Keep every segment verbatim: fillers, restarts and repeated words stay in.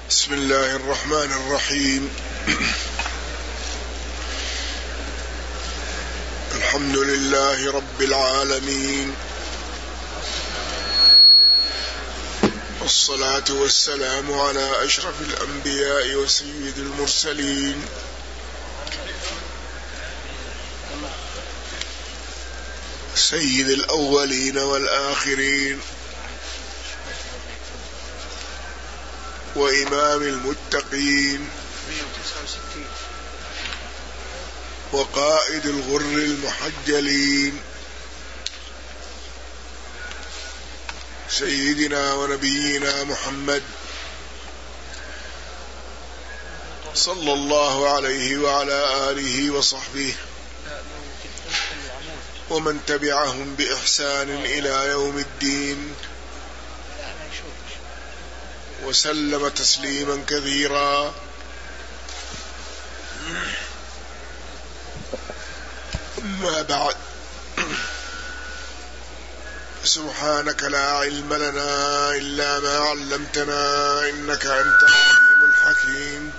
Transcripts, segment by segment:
بسم الله الرحمن الرحيم. الحمد لله رب العالمين، والصلاة والسلام على أشرف الأنبياء وسيد المرسلين سيد الأولين والآخرين وإمام المتقين وقائد الغر المحجلين سيدنا ونبينا محمد صلى الله عليه وعلى آله وصحبه ومن تبعهم بإحسان إلى يوم الدين، وسلم تسليما كثيرا. أما بعد، سبحانك لا علم لنا إلا ما علمتنا إنك أنت العليم الحكيم.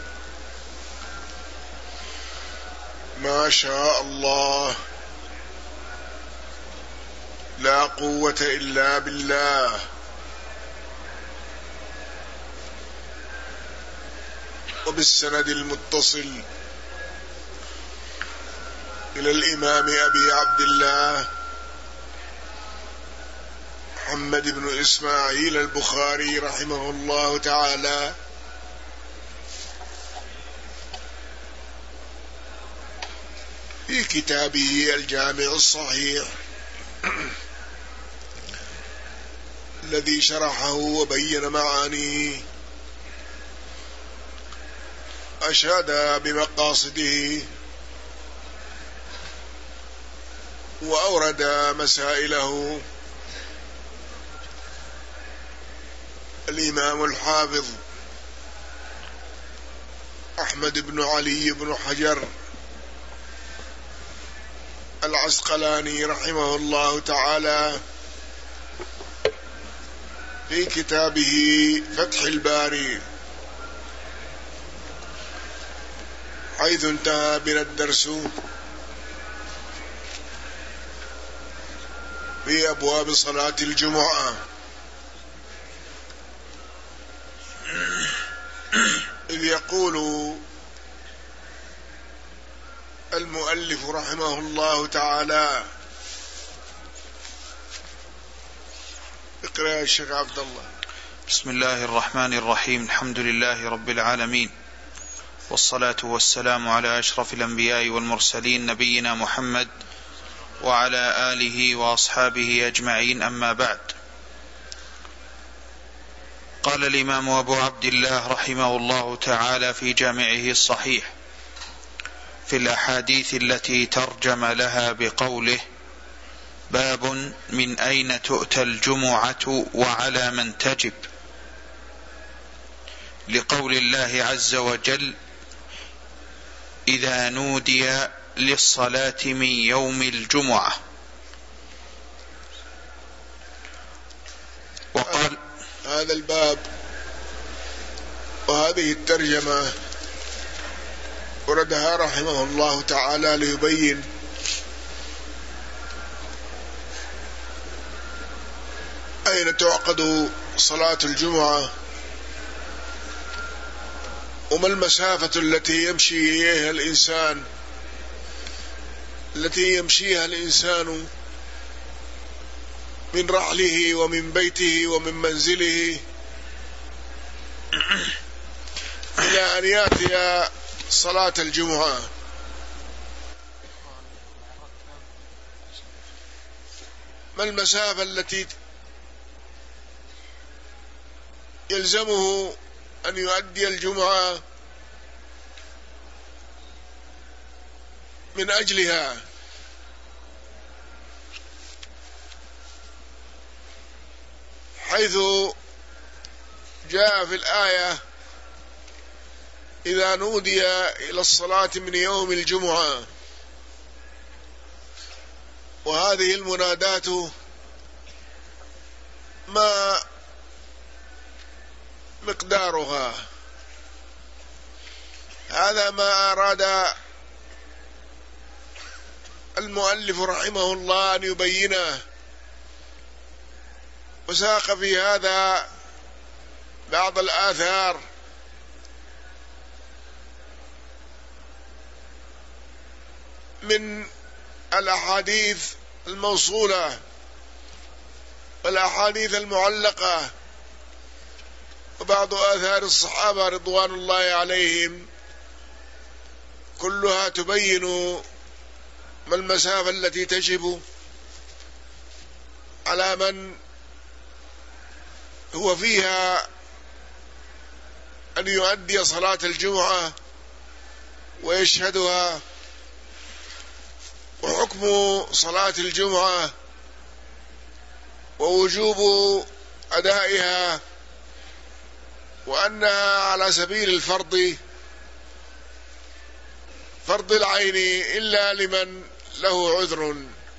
ما شاء الله، لا قوة إلا بالله. وبالسند المتصل إلى الإمام أبي عبد الله محمد بن إسماعيل البخاري رحمه الله تعالى في كتابه الجامع الصحيح الذي شرحه وبين معانيه، أشاد بمقاصده وأورد مسائله الإمام الحافظ أحمد بن علي بن حجر العسقلاني رحمه الله تعالى في كتابه فتح الباري، حيث انتهى بنا الدرس في أبواب صلاة الجمعة، إذ يقول المؤلف رحمه الله تعالى. اقرأ يا شيخ عبد الله. بسم الله الرحمن الرحيم. الحمد لله رب العالمين، والصلاة والسلام على أشرف الأنبياء والمرسلين نبينا محمد وعلى آله وأصحابه أجمعين، أما بعد. قال الإمام أبو عبد الله رحمه الله تعالى في جامعه الصحيح في الأحاديث التي ترجم لها بقوله: باب من أين تؤتى الجمعة وعلى من تجب، لقول الله عز وجل: إذا نودي للصلاة من يوم الجمعة. وقال هذا الباب وهذه الترجمة وردها رحمه الله تعالى ليبين أين تعقد صلاة الجمعة، وما المسافة التي يمشي إليها الإنسان التي يمشيها الإنسان من رحله ومن بيته ومن منزله إلى أن يأتي صلاة الجمعة. ما المسافة التي يلزمه أن يؤدي الجمعة من أجلها، حيث جاء في الآية: إذا نودي إلى الصلاة من يوم الجمعة. وهذه المنادات ما مقدارها؟ هذا ما أراد المؤلف رحمه الله أن يبينه، وساق في هذا بعض الآثار من الأحاديث الموصولة والأحاديث المعلقة، وبعض آثار الصحابة رضوان الله عليهم، كلها تبين ما المسافة التي تجب على من هو فيها أن يؤدي صلاة الجمعة ويشهدها، وحكم صلاة الجمعة ووجوب أدائها، وأنها على سبيل الفرض، فرض العين إلا لمن له عذر.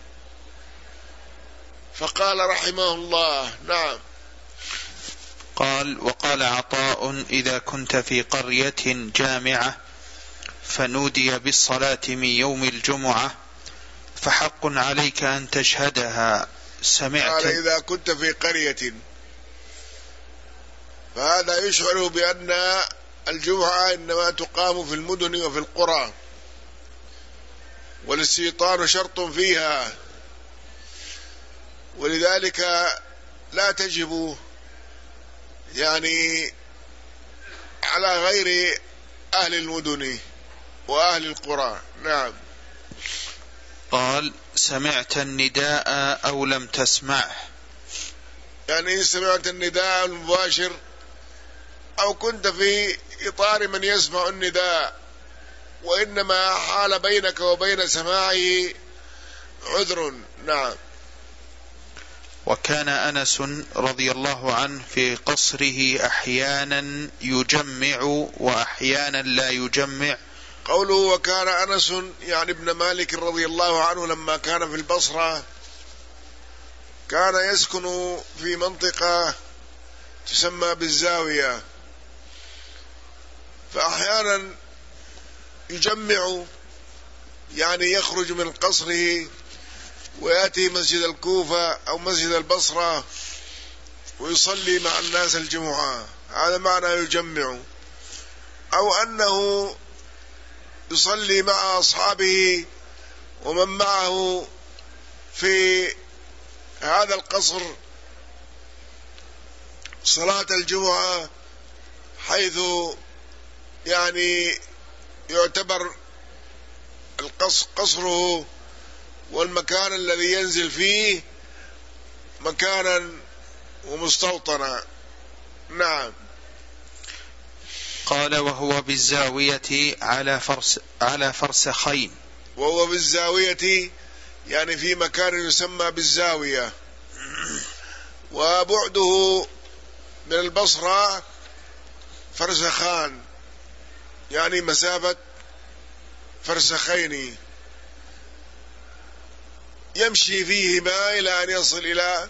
فقال رحمه الله: نعم. قال: وقال عطاء: إذا كنت في قرية جامعة فنودي بالصلاة من يوم الجمعة فحق عليك أن تشهدها. سمعت. قال: إذا كنت في قرية، فهذا يشعر بأن الجمعة إنما تقام في المدن وفي القرى، والاستيطان شرط فيها، ولذلك لا تجب يعني على غير أهل المدن وأهل القرى. نعم. قال: سمعت النداء أو لم تسمعه؟ يعني إن سمعت النداء المباشر أو كنت في إطار من يسمع النداء، وإنما حال بينك وبين سماعه عذر. نعم. وكان أنس رضي الله عنه في قصره أحيانا يجمع وأحيانا لا يجمع. قوله وكان أنس يعني ابن مالك رضي الله عنه لما كان في البصرة كان يسكن في منطقة تسمى بالزاوية، فأحيانا يجمع، يعني يخرج من قصره ويأتي مسجد الكوفة أو مسجد البصرة ويصلي مع الناس الجمعة، هذا معنى يجمع. أو أنه يصلي مع أصحابه ومن معه في هذا القصر صلاة الجمعة، حيث يعني يعتبر قصره والمكان الذي ينزل فيه مكانا ومستوطنا. نعم. قال: وهو بالزاوية على فرس على فرسخين. وهو بالزاوية يعني في مكان يسمى بالزاوية، وبعده من البصرة فرسخان، يعني مسافة فرسخين يمشي فيهما إلى أن يصل إلى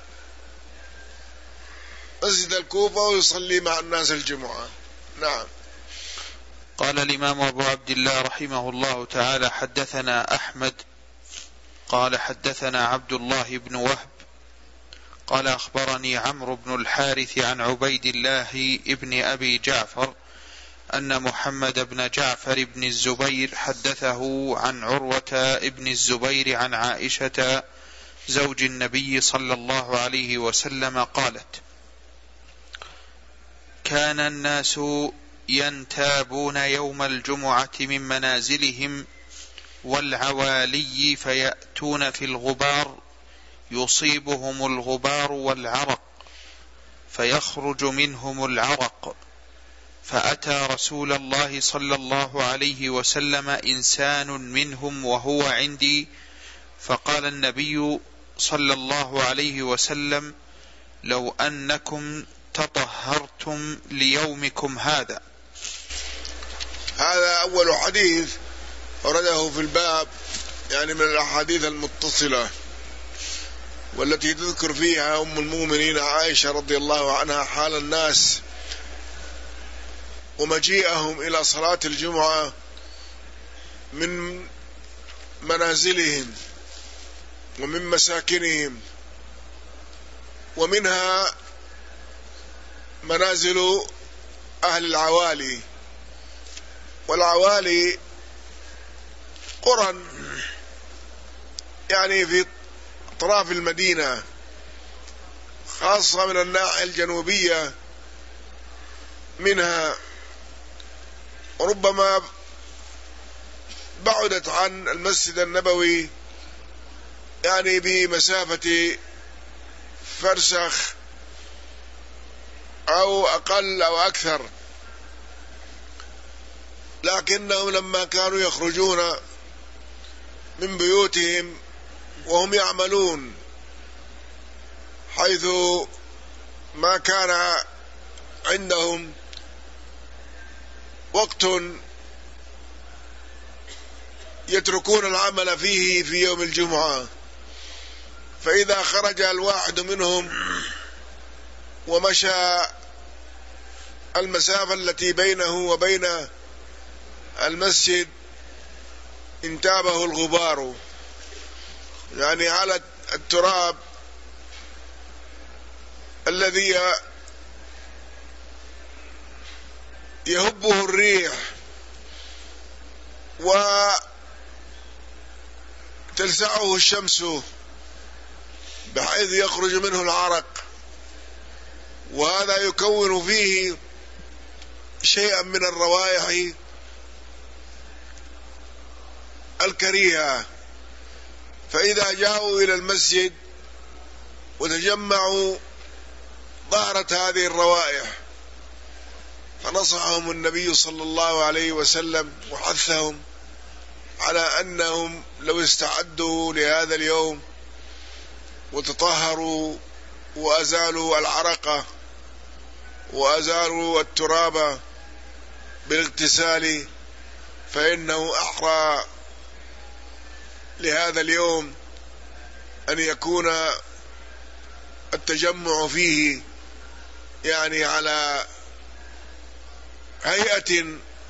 مسجد الكوفة ويصلي مع الناس الجمعة. نعم. قال الإمام أبو عبد الله رحمه الله تعالى: حدثنا أحمد قال حدثنا عبد الله بن وهب قال أخبرني عمرو بن الحارث عن عبيد الله ابن أبي جعفر أن محمد بن جعفر بن الزبير حدثه عن عروة ابن الزبير عن عائشة زوج النبي صلى الله عليه وسلم قالت: كان الناس ينتابون يوم الجمعة من منازلهم والعوالي فيأتون في الغبار يصيبهم الغبار والعرق فيخرج منهم العرق، فأتى رسول الله صلى الله عليه وسلم إنسان منهم وهو عندي، فقال النبي صلى الله عليه وسلم: لو أنكم تطهرتم ليومكم هذا. هذا أول حديث ورده في الباب، يعني من الأحاديث المتصلة والتي تذكر فيها أم المؤمنين عائشة رضي الله عنها حال الناس ومجيئهم إلى صلاة الجمعة من منازلهم ومن مساكنهم، ومنها منازل أهل العوالي. والعوالي قرى يعني في أطراف المدينة، خاصة من الناحية الجنوبية منها، وربما بعدت عن المسجد النبوي يعني بمسافة فرسخ أو أقل أو أكثر، لكنهم لما كانوا يخرجون من بيوتهم وهم يعملون، حيث ما كان عندهم وقت يتركون العمل فيه في يوم الجمعة، فإذا خرج الواحد منهم ومشى المسافة التي بينه وبين المسجد انتابه الغبار، يعني على التراب الذي يهبه الريح وتلسعه الشمس بحيث يخرج منه العرق، وهذا يكون فيه شيئا من الروائح الكريهة. فإذا جاءوا إلى المسجد وتجمعوا ظهرت هذه الروائح، فنصحهم النبي صلى الله عليه وسلم وحثهم على أنهم لو استعدوا لهذا اليوم وتطهروا وأزالوا العرق وأزالوا التراب بالاغتسال فإنه أحرى لهذا اليوم أن يكون التجمع فيه يعني على هيئة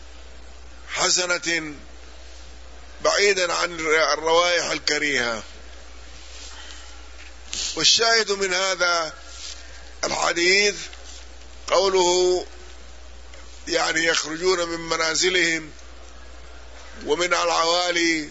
حسنة بعيدا عن الروائح الكريهة. والشاهد من هذا الحديث قوله يعني يخرجون من منازلهم ومن العوالي،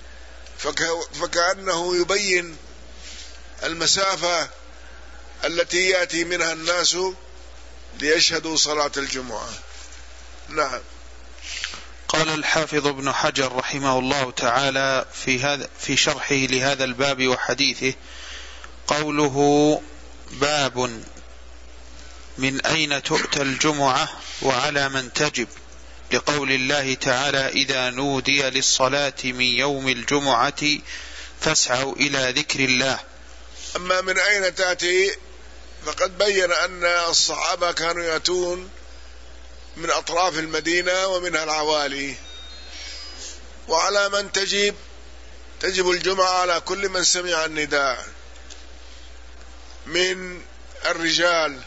فكأنه يبين المسافة التي يأتي منها الناس ليشهدوا صلاة الجمعة. نعم. قال الحافظ ابن حجر رحمه الله تعالى في هذا في شرحه لهذا الباب وحديثه قوله باب من أين تؤتى الجمعة وعلى من تجب، لقول الله تعالى إذا نودي للصلاة من يوم الجمعة فاسعوا إلى ذكر الله. أما من أين تأتي فقد بين أن الصحابة كانوا يأتون من أطراف المدينة ومنها العوالي. وعلى من تجب، تجب الجمعة على كل من سمع النداء من الرجال،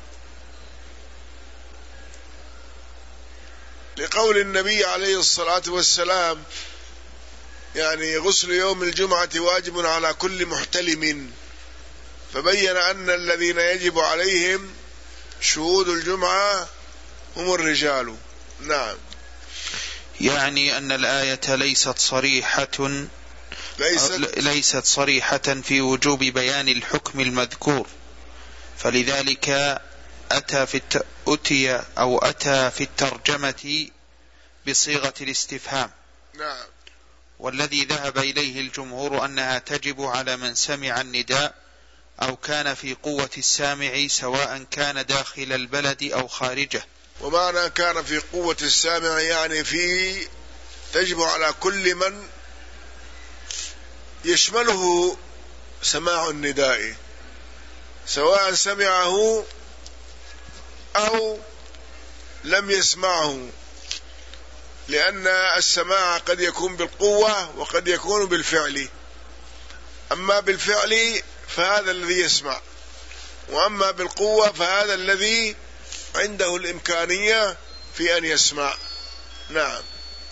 لقول النبي عليه الصلاة والسلام يعني غسل يوم الجمعة واجب على كل محتلم، فبين أن الذين يجب عليهم شهود الجمعة هم الرجال. نعم. يعني أن الآية ليست صريحة ليست, ليست صريحة في وجوب بيان الحكم المذكور، فلذلك أتى في الت... أتي أو أتى في الترجمة بصيغة الاستفهام. نعم. والذي ذهب إليه الجمهور أنها تجب على من سمع النداء أو كان في قوة السامع سواء كان داخل البلد أو خارجه. ومعنى كان في قوة السامع يعني في تجب على كل من يشمله سماع النداء سواء سمعه أو لم يسمعه، لأن السماع قد يكون بالقوة وقد يكون بالفعل. أما بالفعل فهذا الذي يسمع، وأما بالقوة فهذا الذي عنده الإمكانية في أن يسمع. نعم.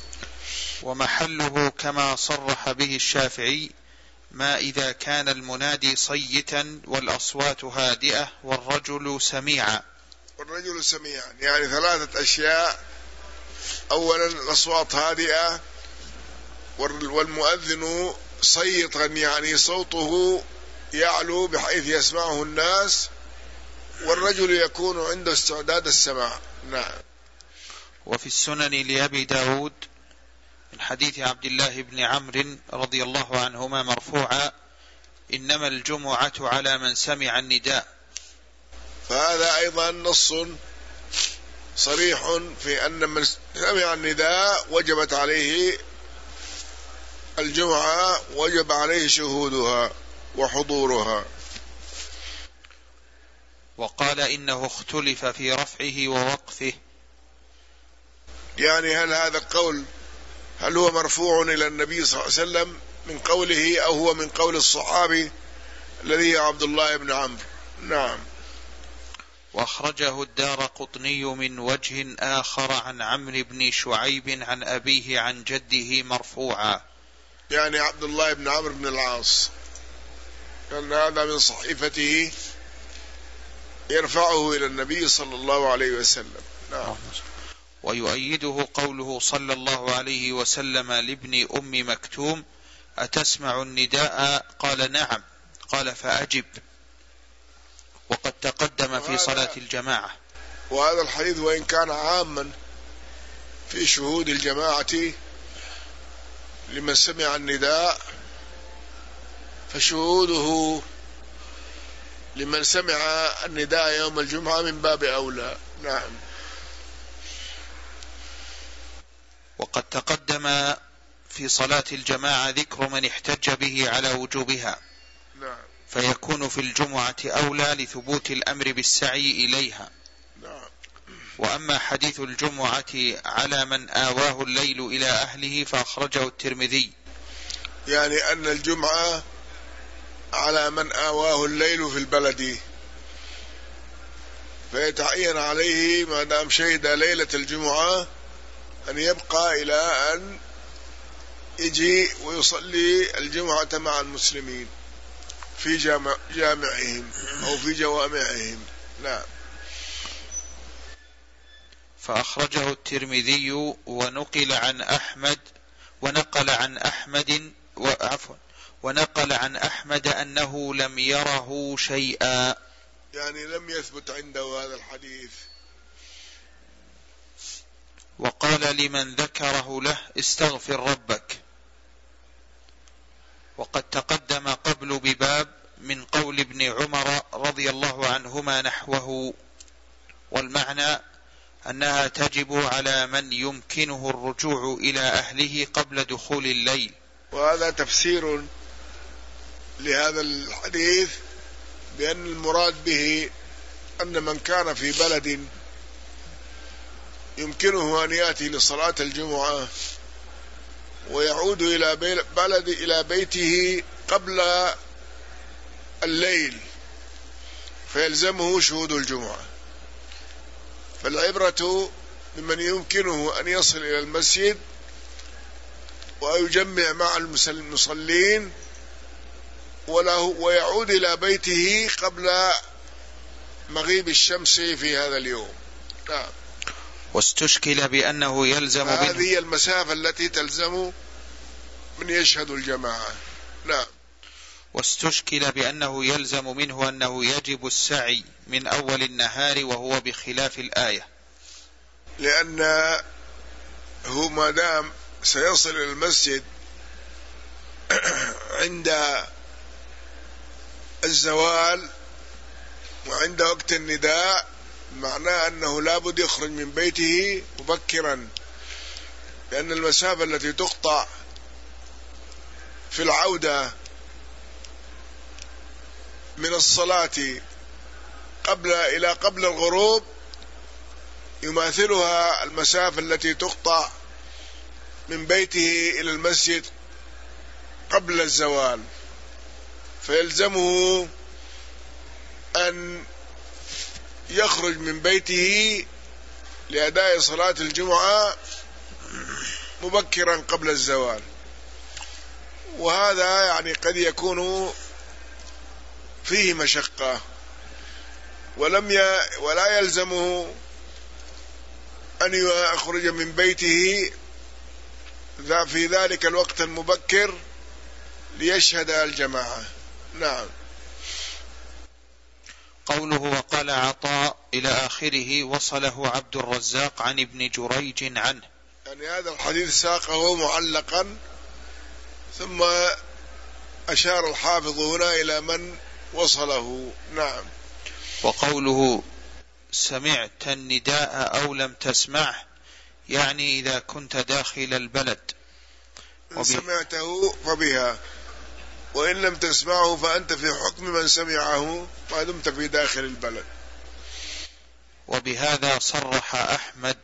ومحله كما صرح به الشافعي ما إذا كان المنادي صيتا والأصوات هادئة والرجل سميعا. والرجل سميعا يعني ثلاثة أشياء: أولا الأصوات هادئة، والمؤذن صيتا يعني صوته يعلو بحيث يسمعه الناس، والرجل يكون عنده استعداد السماع. نعم. وفي السنن لأبي داود من حديث عبد الله بن عمرو رضي الله عنهما مرفوعا: إنما الجمعة على من سمع النداء. فهذا أيضا نص صريح في أن من سمع النداء وجبت عليه الجمعة، وجب عليه شهودها وحضورها. وقال إنه اختلف في رفعه ووقفه. يعني هل هذا القول هل هو مرفوع إلى النبي صلى الله عليه وسلم من قوله، أو هو من قول الصحابي الذي هو عبد الله بن عمرو؟ نعم. وأخرجه الدارقطني من وجه آخر عن عمرو بن شعيب عن أبيه عن جده مرفوعا، يعني عبد الله بن عمرو بن العاص، لأن هذا من صحيفته يرفعه إلى النبي صلى الله عليه وسلم. نعم. ويؤيده قوله صلى الله عليه وسلم لابن أم مكتوم: أتسمع النداء؟ قال: نعم. قال: فأجب. وقد تقدم في صلاة الجماعة. وهذا الحديث وإن كان عاما في شهود الجماعة لمن سمع النداء، فشهوده لمن سمع النداء يوم الجمعة من باب أولى. نعم. وقد تقدم في صلاة الجماعة ذكر من احتج به على وجوبها. نعم. فيكون في الجمعة أولى لثبوت الأمر بالسعي إليها. نعم. وأما حديث الجمعة على من آواه الليل إلى أهله فأخرجه الترمذي، يعني أن الجمعة على من آواه الليل في البلد، فيتعين عليه ما دام شهد ليلة الجمعة أن يبقى إلى أن يجي ويصلي الجمعة مع المسلمين في جامع جامعهم أو في جوامعهم. نعم. فأخرجه الترمذي ونقل عن أحمد ونقل عن أحمد وعفوا ونقل عن أحمد أنه لم يره شيئا، يعني لم يثبت عنده هذا الحديث. وقال لمن ذكره له: استغفر ربك. وقد تقدم قبل بباب من قول ابن عمر رضي الله عنهما نحوه، والمعنى أنها تجب على من يمكنه الرجوع إلى أهله قبل دخول الليل. وهذا تفسير لهذا الحديث بأن المراد به أن من كان في بلد يمكنه أن يأتي لصلاة الجمعة ويعود إلى بلد إلى بيته قبل الليل فيلزمه شهود الجمعة. فالعبرة بمن يمكنه أن يصل إلى المسجد ويجمع مع المصلين وله ويعود إلى بيته قبل مغيب الشمس في هذا اليوم. نعم. واستشكل بأنه يلزم هذه هي المسافة التي تلزم من يشهد الجماعة. نعم. واستشكل بأنه يلزم منه أنه يجب السعي من أول النهار، وهو بخلاف الآية، لأن هو ما دام سيصل إلى المسجد عند الزوال وعند وقت النداء، معناه أنه لابد يخرج من بيته مبكرا، لأن المسافة التي تقطع في العودة من الصلاة قبل إلى قبل الغروب يماثلها المسافة التي تقطع من بيته إلى المسجد قبل الزوال، فيلزمه أن يخرج من بيته لأداء صلاة الجمعة مبكرا قبل الزوال، وهذا يعني قد يكون فيه مشقة، ولم ي... ولا يلزمه أن يخرج من بيته في ذلك الوقت المبكر ليشهد الجماعة. نعم. قوله وقال عطاء إلى آخره وصله عبد الرزاق عن ابن جريج عنه، يعني هذا الحديث ساقه معلقا، ثم أشار الحافظ هنا إلى من وصله. نعم. وقوله سمعت النداء أو لم تسمعه، يعني إذا كنت داخل البلد، إن سمعته فبها، وإن لم تسمعه فأنت في حكم من سمعه ما دمت في داخل البلد. وبهذا صرح أحمد،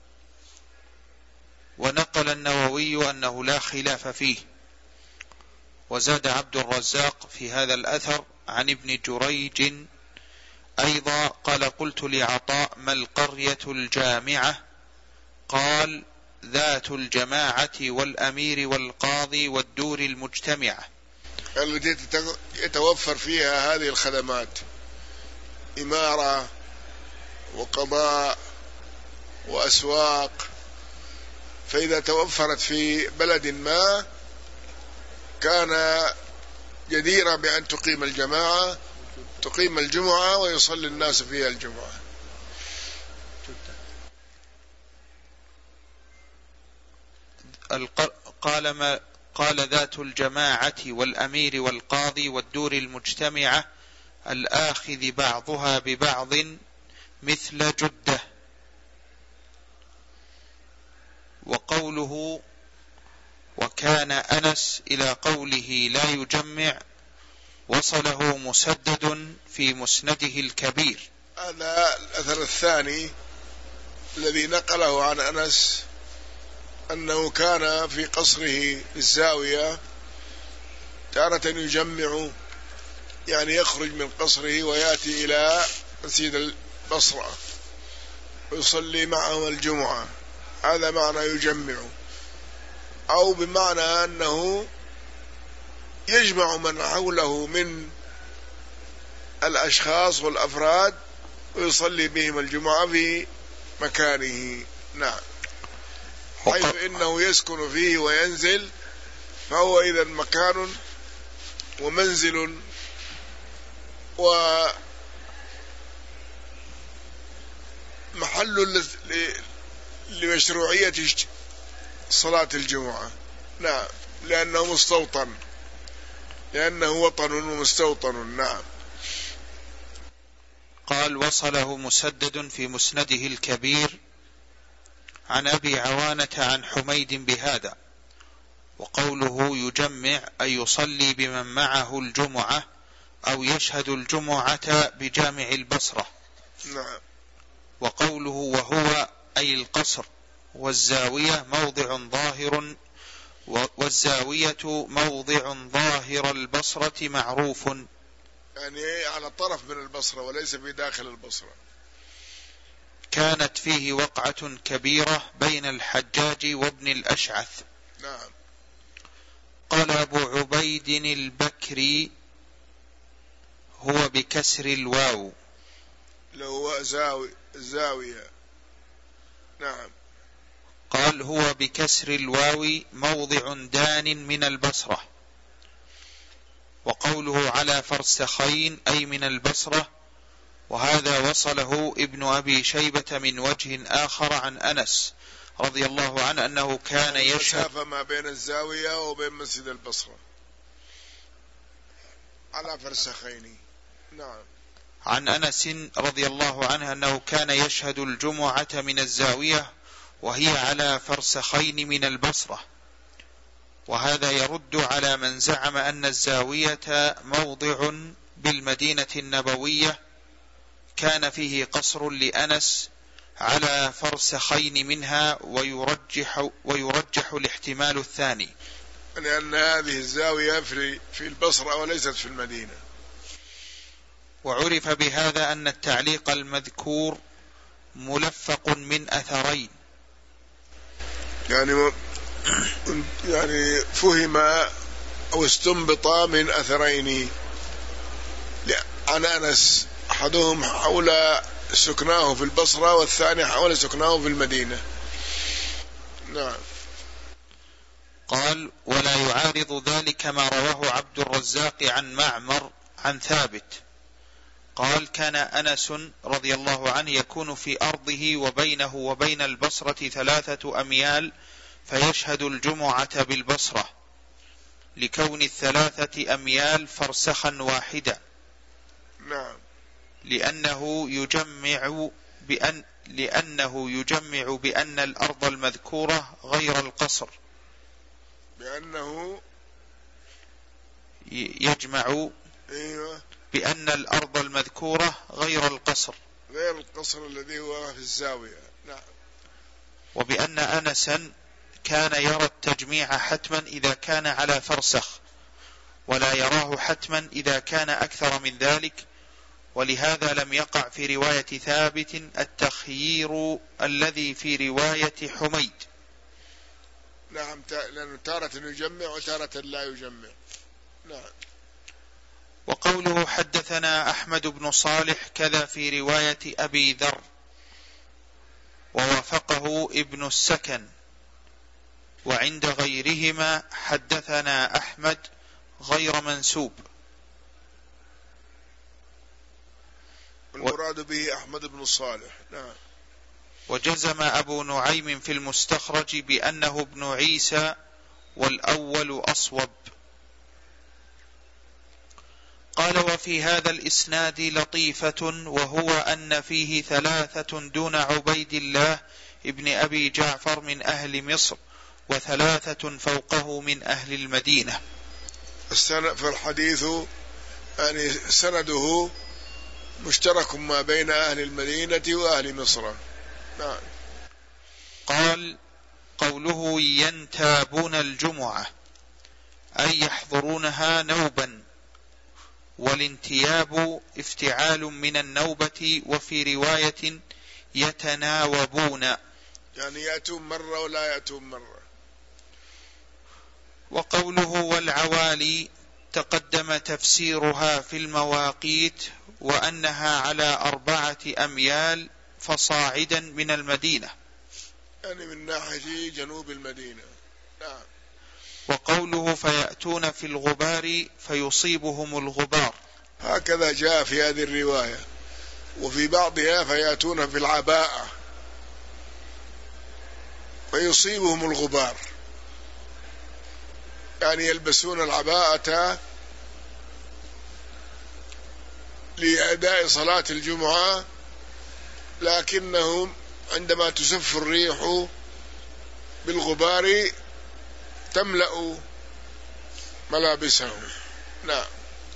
ونقل النووي أنه لا خلاف فيه. وزاد عبد الرزاق في هذا الأثر عن ابن جريج أيضا قال قلت لعطاء ما القرية الجامعة؟ قال ذات الجماعة والأمير والقاضي والدور المجتمعة، التي يتوفر فيها هذه الخدمات، إمارة وقضاء وأسواق. فإذا توفرت في بلد ما كان جديرا بأن تقيم الجماعة، تقيم الجمعة ويصلي الناس فيها الجمعة. قال ما قال ذات الجماعة والأمير والقاضي والدور المجتمعة الآخذ بعضها ببعض مثل جدة. وقوله وكان أنس إلى قوله لا يجمع وصله مسدد في مسنده الكبير. هذا الأثر الثاني الذي نقله عن أنس أنه كان في قصره الزاوية تارة يجمع، يعني يخرج من قصره ويأتي إلى مسجد البصرة ويصلي معهم الجمعة، هذا معنى يجمع، أو بمعنى أنه يجمع من حوله من الأشخاص والأفراد ويصلي بهم الجمعة في مكانه. نعم. حيث إنه يسكن فيه وينزل، فهو إذا مكان ومنزل ومحل لمشروعية صلاة الجمعة. نعم، لأنه مستوطن، لأنه وطن ومستوطن. نعم. قال وصله مسدد في مسنده الكبير عن أبي عوانة عن حميد بهذا. وقوله يجمع أي يصلي بمن معه الجمعة أو يشهد الجمعة بجامع البصرة. نعم. وقوله وهو أي القصر، والزاوية موضع ظاهر والزاوية موضع ظاهر البصرة معروف، يعني على طرف من البصرة وليس في داخل البصرة. كانت فيه وقعة كبيرة بين الحجاج وابن الأشعث. نعم. قال أبو عبيد البكري هو بكسر الواو، لو هو زاوي زاوية. نعم. قال هو بكسر الواو موضع دان من البصرة. وقوله على فرسخين أي من البصرة، وهذا وصله ابن أبي شيبة من وجه آخر عن أنس رضي الله عنه أنه كان يشهد مسافة ما بين الزاوية وبين مسجد البصرة على فرسخين. نعم. عن أنس رضي الله عنه أنه كان يشهد الجمعة من الزاوية وهي على فرسخين من البصرة. وهذا يرد على من زعم أن الزاوية موضع بالمدينة النبوية كان فيه قصر لأنس على فرسخين منها، ويرجح, ويرجح الاحتمال الثاني، لأن هذه الزاوية في البصرة وليست في المدينة. وعرف بهذا أن التعليق المذكور ملفق من أثرين. يعني يعني فهم أو استنبط من أثرين عن أنس، أحدهم حول سكناه في البصرة والثاني حول سكناه في المدينة. نعم. قال: ولا يعارض ذلك ما رواه عبد الرزاق عن معمر عن ثابت قال: كان أنس رضي الله عنه يكون في أرضه وبينه وبين البصرة ثلاثة أميال فيشهد الجمعة بالبصرة، لكون الثلاثة أميال فرسخا واحدا. نعم. لأنه يجمع بأن لأنه يجمع بأن الأرض المذكورة غير القصر. بأنه يجمع أيوة. بأن الأرض المذكورة غير القصر غير القصر الذي هو في الزاوية. نعم. وبأن أنسا كان يرى التجميع حتما إذا كان على فرسخ، ولا يراه حتما إذا كان أكثر من ذلك، ولهذا لم يقع في رواية ثابت التخيير الذي في رواية حميد. نعم، لأنه تارة يجمع وتارة لا يجمع. نعم. وقوله حدثنا أحمد بن صالح كذا في رواية أبي ذر، ووافقه ابن السكن، وعند غيرهما حدثنا أحمد غير منسوب. والمراد به أحمد بن صالح. نعم. وجزم أبو نعيم في المستخرج بأنه ابن عيسى، والأول أصوب. قال: وفي هذا الإسناد لطيفة، وهو أن فيه ثلاثة دون عبيد الله ابن أبي جعفر من أهل مصر، وثلاثة فوقه من أهل المدينة. فالحديث يعني سنده مشترك ما بين أهل المدينة وأهل مصر. نعم. قال: قوله ينتابون الجمعة أي يحضرونها نوبا، والانتياب افتعال من النوبة، وفي رواية يتناوبون، يعني يأتون مرة ولا يأتون مرة. وقوله والعوالي تقدم تفسيرها في المواقيت، وأنها على أربعة أميال فصاعدا من المدينة، يعني من ناحية جنوب المدينة. نعم. وقوله فيأتون في الغبار فيصيبهم الغبار، هكذا جاء في هذه الرواية. وفي بعضها فيأتون في العباءة فيصيبهم الغبار، يعني يلبسون العباءة لأداء صلاة الجمعة، لكنهم عندما تسف الريح بالغبار تملأ ملابسهم. نعم.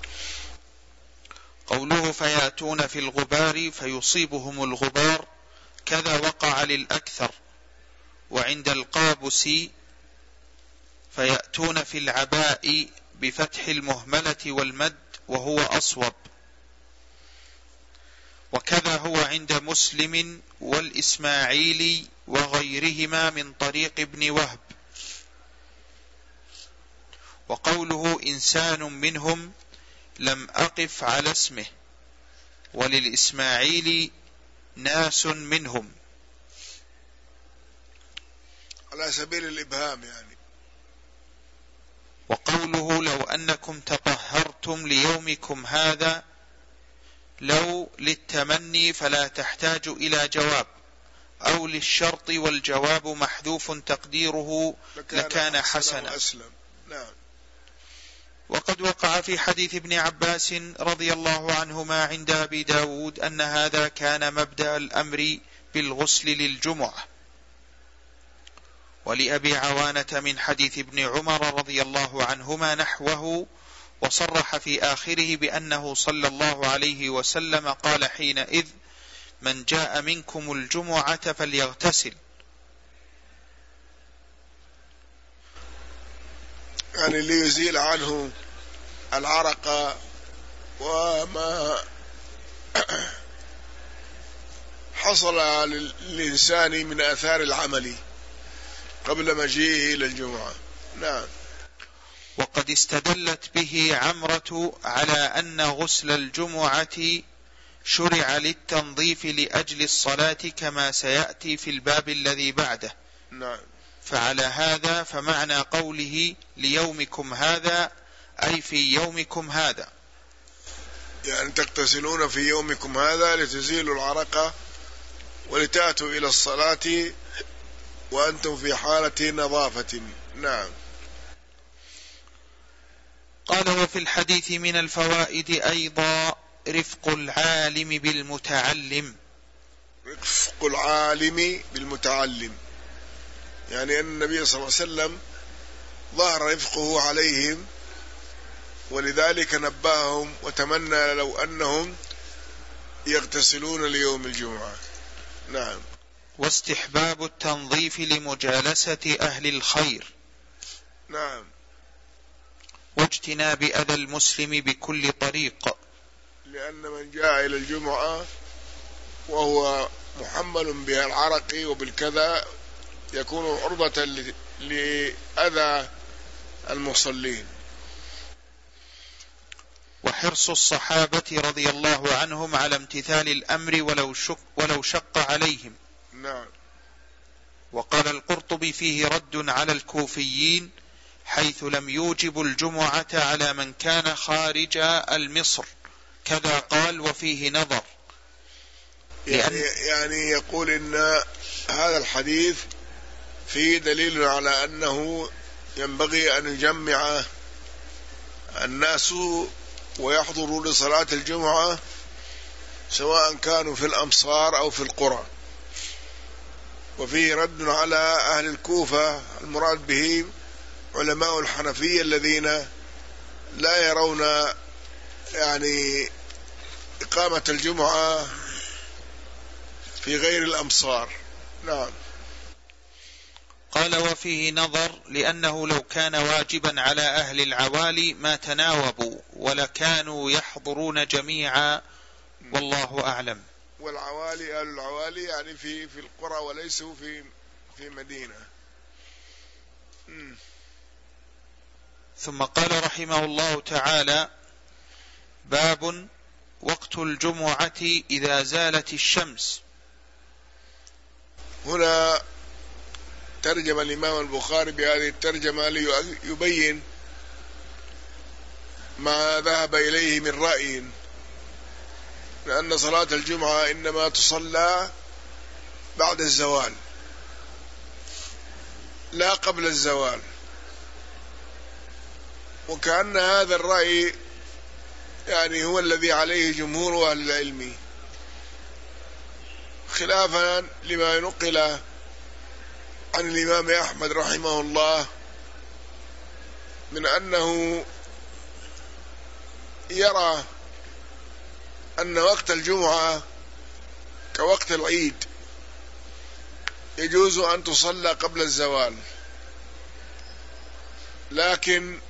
قوله فيأتون في الغبار فيصيبهم الغبار كذا وقع للأكثر. وعند القابس فيأتون في العباء بفتح المهملة والمد، وهو أصوب. وكذا هو عند مسلم والإسماعيلي وغيرهما من طريق ابن وهب. وقوله إنسان منهم لم أقف على اسمه، وللإسماعيلي ناس منهم، على سبيل الإبهام يعني. وقوله لو أنكم تطهرتم ليومكم هذا، لو للتمني فلا تحتاج إلى جواب، أو للشرط والجواب محذوف تقديره لكان حسنا. نعم. وقد وقع في حديث ابن عباس رضي الله عنهما عند أبي داود أن هذا كان مبدأ الأمر بالغسل للجمعة. ولأبي عوانة من حديث ابن عمر رضي الله عنهما نحوه، وصرح في آخره بأنه صلى الله عليه وسلم قال حينئذ: من جاء منكم الجمعة فليغتسل. يعني ليزيل عنه العرق وما حصل للإنسان من آثار العمل قبل مجيئه إلى الجمعة. نعم. وقد استدلت به عمرة على أن غسل الجمعة شرع للتنظيف لأجل الصلاة كما سيأتي في الباب الذي بعده. نعم. فعلى هذا فمعنى قوله ليومكم هذا أي في يومكم هذا، يعني تغتسلون في يومكم هذا لتزيلوا العرق ولتأتوا إلى الصلاة وأنتم في حالة نظافة. نعم. قال وفي الحديث من الفوائد أيضا رفق العالم بالمتعلم. رفق العالم بالمتعلم يعني أن النبي صلى الله عليه وسلم ظهر رفقه عليهم، ولذلك نبههم وتمنى لو أنهم يغتسلون ليوم الجمعة. نعم. واستحباب التنظيف لمجالسة أهل الخير. نعم. واجتناب أذى المسلم بكل طريق، لأن من جاء إلى الجمعة وهو محمل بالعرق وبالكذا يكون عرضة لأذى المصلين. وحرص الصحابة رضي الله عنهم على امتثال الأمر ولو شق, ولو شق عليهم. نعم. وقال القرطبي فيه رد على الكوفيين حيث لم يوجب الجمعة على من كان خارج المصر، كذا قال وفيه نظر. يعني, يعني يقول إن هذا الحديث فيه دليل على أنه ينبغي أن يجمع الناس ويحضروا لصلاة الجمعة سواء كانوا في الأمصار أو في القرى. وفيه رد على أهل الكوفة المراد به علماء الحنفية الذين لا يرون يعني إقامة الجمعة في غير الأمصار. نعم. قال وفيه نظر لأنه لو كان واجبا على أهل العوالي ما تناوبوا ولكانوا يحضرون جميعا، والله أعلم. والعوالي أهل العوالي يعني في في القرى وليسوا في في مدينة. م. ثم قال رحمه الله تعالى باب وقت الجمعة إذا زالت الشمس. هنا ترجم الإمام البخاري بهذه الترجمة ليبين ما ذهب إليه من رأي، لأن صلاة الجمعة إنما تصلى بعد الزوال لا قبل الزوال، وكأن هذا الرأي يعني هو الذي عليه جمهور أهل العلم، خلافا لما نقل عن الإمام أحمد رحمه الله من أنه يرى أن وقت الجمعة كوقت العيد يجوز أن تصلى قبل الزوال، لكن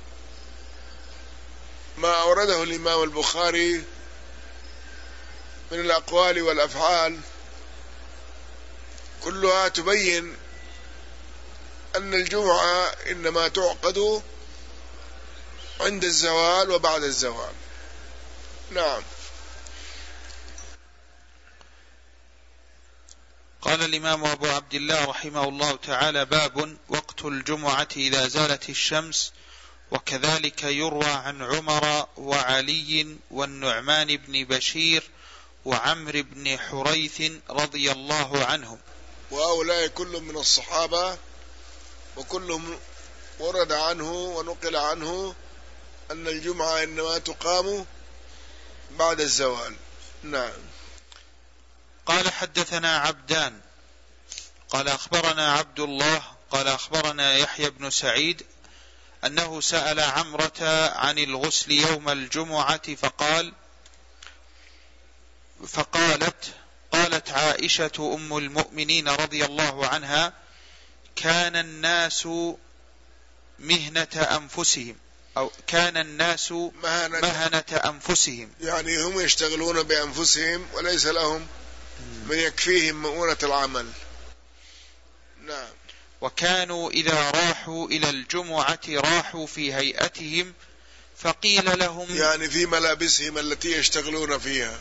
ما أورده الإمام البخاري من الأقوال والأفعال كلها تبين أن الجمعة إنما تعقد عند الزوال وبعد الزوال. نعم. قال الإمام أبو عبد الله رحمه الله تعالى باب وقت الجمعة إذا زالت الشمس. وكذلك يروى عن عمر وعلي والنعمان بن بشير وعمر بن حريث رضي الله عنهم، وهؤلاء كل من الصحابة وكلهم ورد عنه ونقل عنه أن الجمعة إنما تقام بعد الزوال. نعم. قال حدثنا عبدان قال أخبرنا عبد الله قال أخبرنا يحيى بن سعيد أنه سأل عمرة عن الغسل يوم الجمعة فقال فقالت قالت عائشة أم المؤمنين رضي الله عنها كان الناس مهنة أنفسهم أو كان الناس مهنة, مهنة أنفسهم، يعني هم يشتغلون بأنفسهم وليس لهم من يكفيهم مؤونة العمل. نعم. وكانوا إذا راحوا إلى الجمعة راحوا في هيئتهم فقيل لهم، يعني في ملابسهم التي يشتغلون فيها،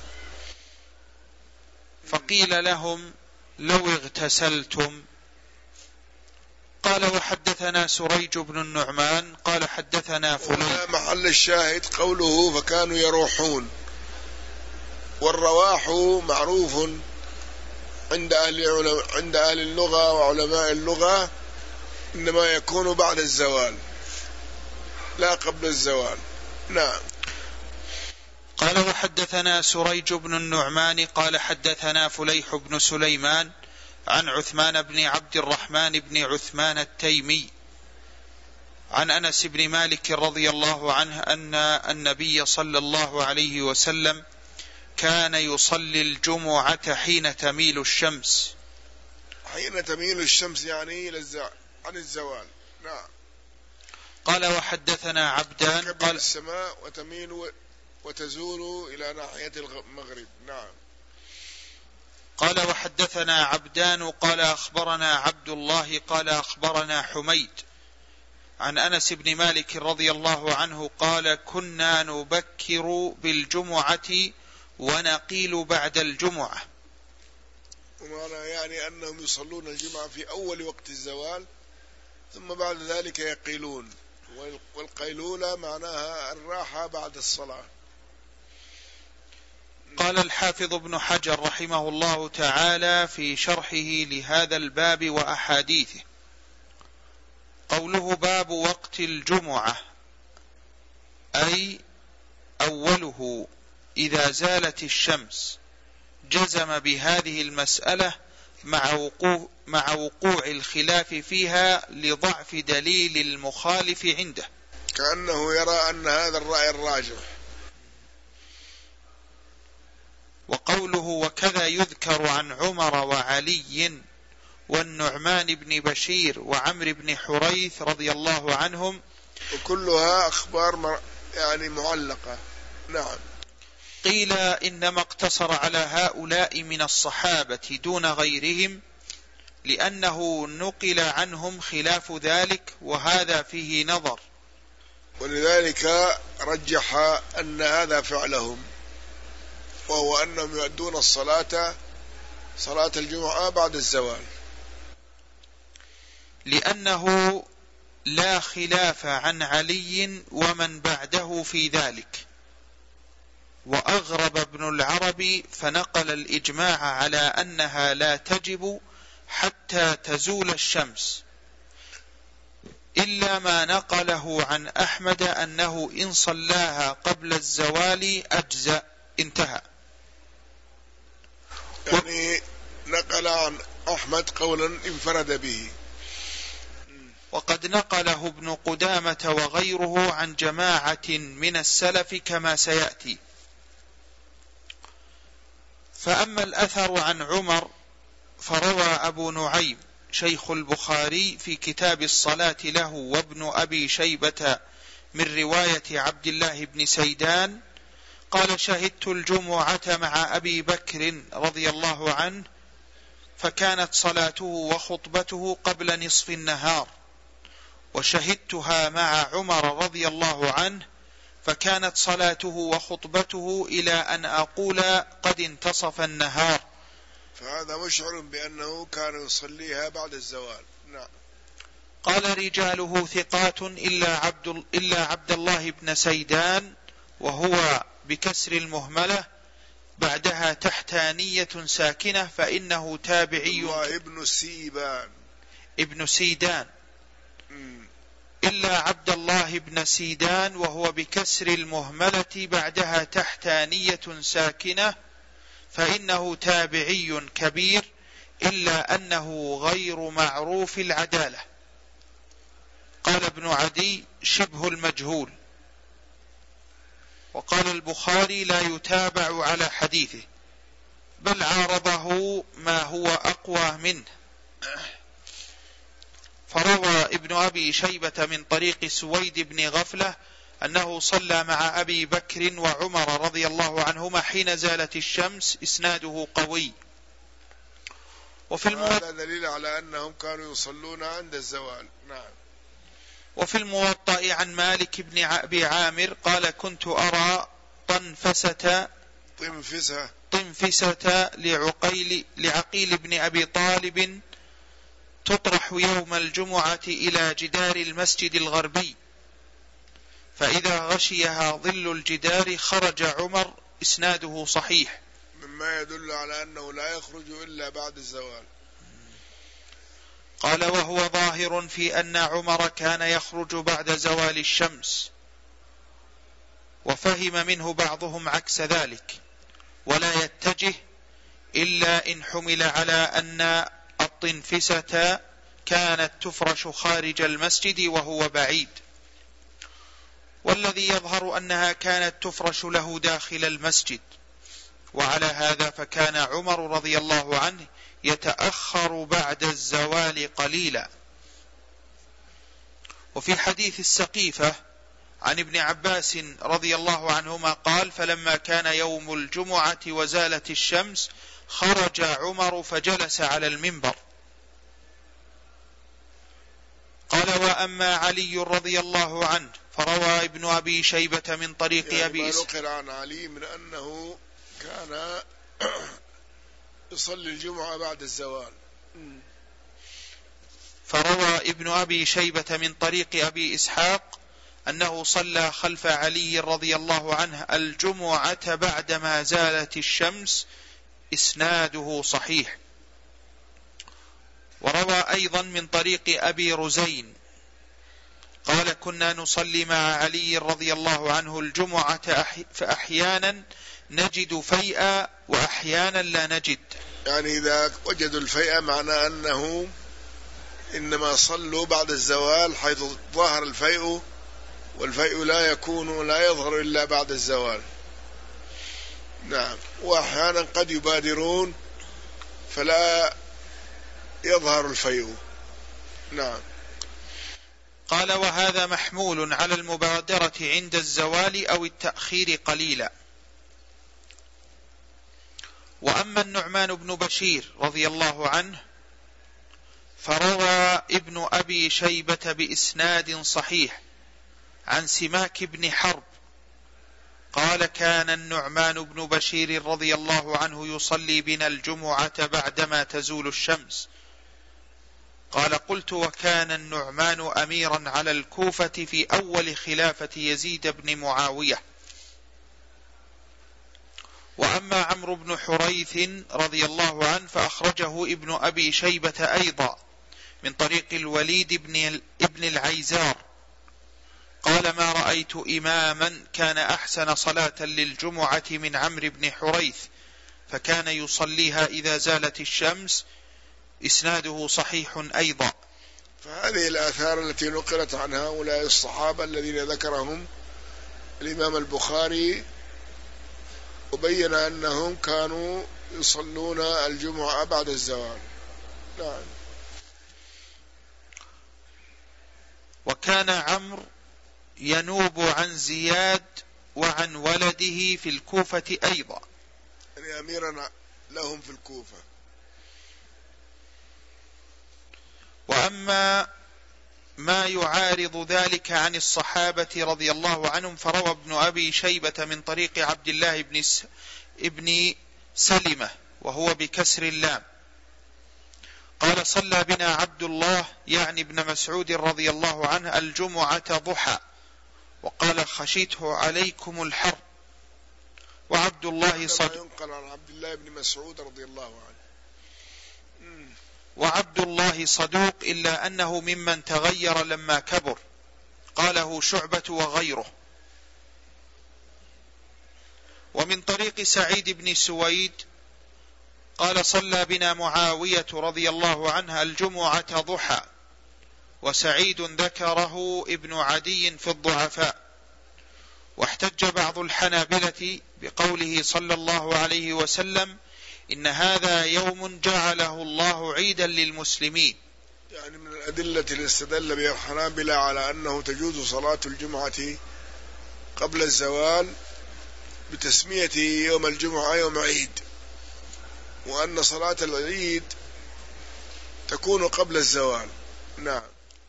فقيل لهم لو اغتسلتم. قال وحدثنا سريج بن النعمان قال حدثنا فلان. محل الشاهد قوله فكانوا يروحون، والرواح معروف عند أهل عند أهل اللغة وعلماء اللغة إنما يكون بعد الزوال لا قبل الزوال. نعم. قال وحدثنا سريج بن النعمان قال حدثنا فليح بن سليمان عن عثمان بن عبد الرحمن بن عثمان التيمي عن أنس بن مالك رضي الله عنه أن النبي صلى الله عليه وسلم كان يصلي الجمعة حين تميل الشمس. حين تميل الشمس يعني عن الزوال. نعم. قال وحدثنا عبدان قال السماء وتميل وتزول إلى ناحية المغرب. نعم. قال وحدثنا عبدان قال أخبرنا عبد الله قال أخبرنا حميد عن أنس بن مالك رضي الله عنه قال كنا نبكر بالجمعة ونقيل بعد الجمعة. ومعنى يعني أنهم يصلون الجمعة في أول وقت الزوال ثم بعد ذلك يقيلون، والقيلولة معناها الراحة بعد الصلاة. قال الحافظ ابن حجر رحمه الله تعالى في شرحه لهذا الباب وأحاديثه قوله باب وقت الجمعة أي أوله إذا زالت الشمس، جزم بهذه المسألة مع وقوع, مع وقوع الخلاف فيها لضعف دليل المخالف عنده، كأنه يرى أن هذا الرأي الراجح. وقوله وكذا يذكر عن عمر وعلي والنعمان بن بشير وعمر بن حريث رضي الله عنهم، وكلها أخبار يعني معلقة. نعم. قيل إنما اقتصر على هؤلاء من الصحابة دون غيرهم لأنه نقل عنهم خلاف ذلك، وهذا فيه نظر، ولذلك رجح أن هذا فعلهم، وهو أنهم يؤدون الصلاة صلاة الجمعة بعد الزوال، لأنه لا خلاف عن علي ومن بعده في ذلك. وأغرب ابن العربي فنقل الإجماع على أنها لا تجب حتى تزول الشمس، إلا ما نقله عن أحمد أنه إن صلاها قبل الزوال أجزأ، انتهى. يعني نقل عن أحمد قولا انفرد به. وقد نقله ابن قدامة وغيره عن جماعة من السلف كما سيأتي. فأما الأثر عن عمر فروى أبو نعيم شيخ البخاري في كتاب الصلاة له وابن أبي شيبة من رواية عبد الله بن سيدان قال شهدت الجمعة مع أبي بكر رضي الله عنه فكانت صلاته وخطبته قبل نصف النهار، وشهدتها مع عمر رضي الله عنه فكانت صلاته وخطبته إلى أن أقول قد انتصف النهار. فهذا مشعر بأنه كان يصليها بعد الزوال. نعم. قال رجاله ثقات إلا عبد, إلا عبد الله بن سيدان وهو بكسر المهملة بعدها تحتانية ساكنة فإنه تابعي. ابن سيبان ابن سيدان إلا عبد الله بن سيدان وهو بكسر المهملة بعدها تحتانية ساكنة فإنه تابعي كبير إلا أنه غير معروف العدالة. قال ابن عدي شبه المجهول. وقال البخاري لا يتابع على حديثه بل عارضه ما هو أقوى منه. فروى ابن أبي شيبة من طريق سويد بن غفلة أنه صلى مع أبي بكر وعمر رضي الله عنهما حين زالت الشمس، إسناده قوي. وفي الموطأ هذا دليل على أنهم كانوا يصلون عند الزوال. نعم. وفي الموطأ عن مالك بن أبي عامر قال كنت أرى طنفسة طنفسة طنفسة لعقيل لعقيل بن أبي طالب تطرح يوم الجمعة إلى جدار المسجد الغربي، فإذا غشيها ظل الجدار خرج عمر. إسناده صحيح، مما يدل على أنه لا يخرج إلا بعد الزوال. قال وهو ظاهر في أن عمر كان يخرج بعد زوال الشمس، وفهم منه بعضهم عكس ذلك، ولا يتجه إلا إن حمل على أن الطنفسة كانت تفرش خارج المسجد وهو بعيد، والذي يظهر أنها كانت تفرش له داخل المسجد. وعلى هذا فكان عمر رضي الله عنه يتأخر بعد الزوال قليلا. وفي حديث السقيفة عن ابن عباس رضي الله عنهما قال فلما كان يوم الجمعة وزالت الشمس خرج عمر فجلس على المنبر. قال وأما علي رضي الله عنه فروى ابن أبي شيبة من طريق يعني أبي إسحاق. ما نقل عن علي من أنه كان يصلي الجمعة بعد الزوال. فروى ابن أبي شيبة من طريق أبي إسحاق أنه صلى خلف علي رضي الله عنه الجمعة بعدما زالت الشمس. إسناده صحيح. وروى أيضا من طريق أبي رزين قال كنا نصلي مع علي رضي الله عنه الجمعة فأحيانا نجد فيئا وأحيانا لا نجد. يعني إذا وجدوا الفيئة معنى أنه إنما صلوا بعد الزوال حيث ظهر الفيء، والفيء لا يكون لا يظهر إلا بعد الزوال. نعم. وأحيانا قد يبادرون فلا يظهر الفيء. نعم. قال وهذا محمول على المبادرة عند الزوال أو التأخير قليلا. وأما النعمان بن بشير رضي الله عنه فروى ابن أبي شيبة بإسناد صحيح عن سماك بن حرب قال كان النعمان بن بشير رضي الله عنه يصلي بنا الجمعة بعدما تزول الشمس. قال قلت وكان النعمان أميرا على الكوفة في أول خلافة يزيد بن معاوية. وأما عمرو بن حريث رضي الله عنه فأخرجه ابن أبي شيبة أيضا من طريق الوليد بن ابن العيزار قال ما رأيت إماما كان أحسن صلاة للجمعة من عمرو بن حريث فكان يصليها إذا زالت الشمس. إسناده صحيح أيضا. فهذه الآثار التي نقلت عن هؤلاء الصحابة الذين ذكرهم الإمام البخاري وبين أنهم كانوا يصلون الجمعة بعد الزوال. نعم. وكان عمرو ينوب عن زياد وعن ولده في الكوفة أيضا، يعني أميرا لهم في الكوفة. وأما ما يعارض ذلك عن الصحابة رضي الله عنهم فروى ابن أبي شيبة من طريق عبد الله بن ابن سلمة وهو بكسر اللام قال صلى بنا عبد الله يعني ابن مسعود رضي الله عنه الجمعة ضحى وقال خشيته عليكم الحر. وعبد الله صدوق ينقل عن عبد الله بن مسعود رضي الله عنه. وعبد الله صدوق إلا أنه ممن تغير لما كبر. قاله شعبة وغيره. ومن طريق سعيد بن سويد قال صلى بنا معاوية رضي الله عنه الجمعة ضحى. وسعيد ذكره ابن عدي في الضعفاء. واحتج بعض الحنابلة بقوله صلى الله عليه وسلم إن هذا يوم جعله الله عيدا للمسلمين. يعني من الأدلة اللي استدل بها الحنابلة على أنه تجوز صلاة الجمعة قبل الزوال بتسمية يوم الجمعة يوم عيد، وأن صلاة العيد تكون قبل الزوال. نعم.